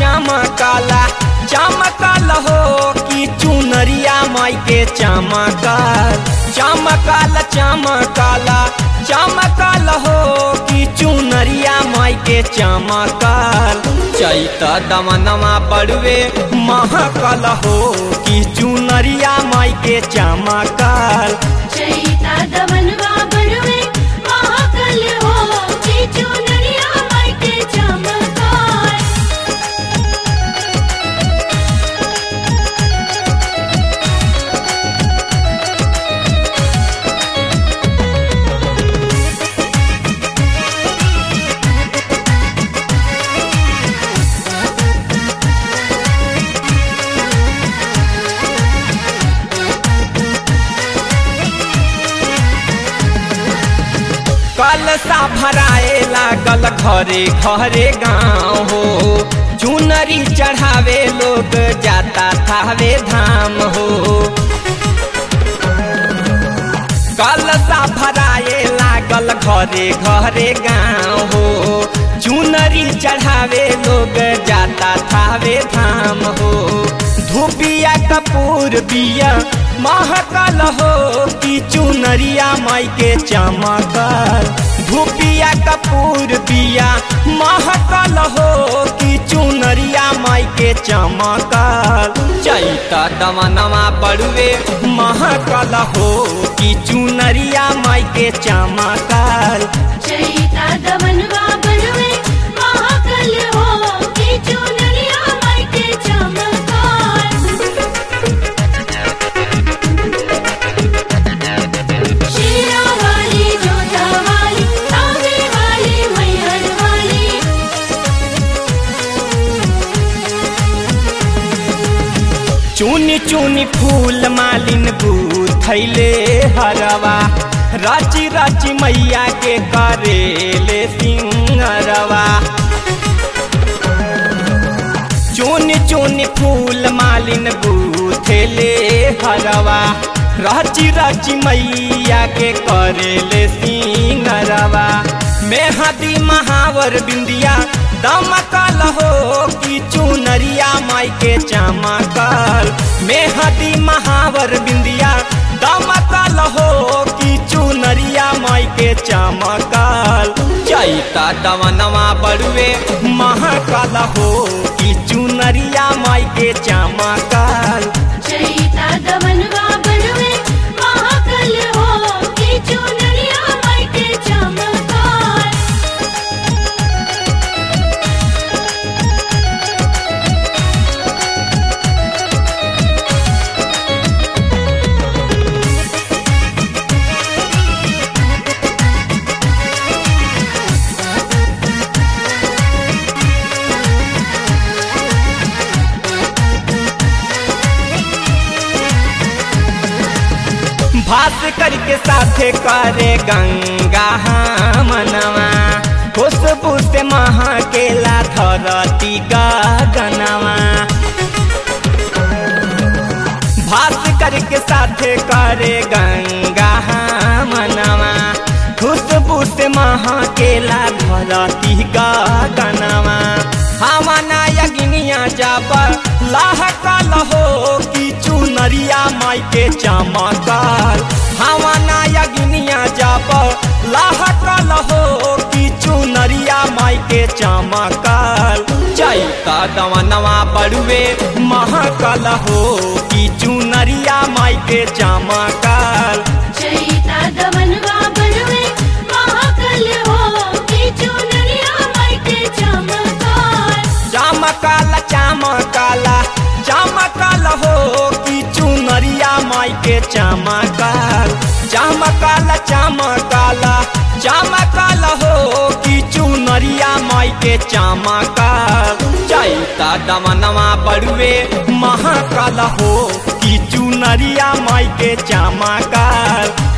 चमकला चमकल हो कि चुनरिया माई के चमकल चमकल चमकला चमकल हो कि चुनरिया माई के चमकल चैत दमनमा बड़ुए महकल हो कि चुनरिया माई के चमकल चैता दमनवा बड़ुए महकल हो कि चुनरिया माई के चमकल। कलसा भराए लागल घरे घरे गाँव हो चुनरी चढ़ावे लोग जाता थावे धाम हो। कलसा भराए लागल घरे घरे गाँव हो चुनरी चढ़ावे लोग जाता थावे धाम हो। धूपिया कपूर बिया महकल हो कि चुनरिया माई के चमकल धूपिया कपूर बिया महकल हो कि चुनरिया माई के चमकल चैत दमनमा बड़ुए महकल हो कि चुनरिया माई के चमकल चैता दमनवा बड़ुए महकल हो कि चुनरिया माई के चमकल। शेरा वाली जोधा वाली तावे वाली मैहर वाली चुनी चुनी फूल मालिन गुथैले हरवा राची राची मैया के करेले सिंगरवा। चुनी चुनी फूल मालिन गुथेले हरवा राची राची मैया के करेले सिंगरवा। मेहदी महावर बिंदिया दमकल हो कि चुनरिया माई के चमकल मेहदी महावर बिंदिया दमकल हो कि चुनरिया माई के चमकल चैता दमनमा बड़ुए महकल हो कि चुनरिया माई के चमकल चैता दमनवा बड़ुए महकल हो कि चुनरिया माई के चमकल। भास्कर के साथे करे गंगा मनवा खुशबू से महकेला धरती गगनवा। भास्कर के साथे करे गंगा मनवा खुशबू से महकेला धरती गगनवा। हमाना यज्ञिया जब लहकल हो कि चुनरिया माई के चमकल हमाना यज्ञिया जब लहकल हो कि चुनरिया माई के चमकल चैता दमनमा बड़ुए महकल हो कि चुनरिया माई के चमकल चैता दमनवा बड़ुए महकल हो कि चुनरिया माई के चमकल। चमकल चमकला चमकल हो कि चुनरिया माई के चमकल चमकल चमकला चमकल हो कि चुनरिया माई के चमकल चैता दमनमा बड़ुए महकल हो कि चुनरिया माई के चमकल।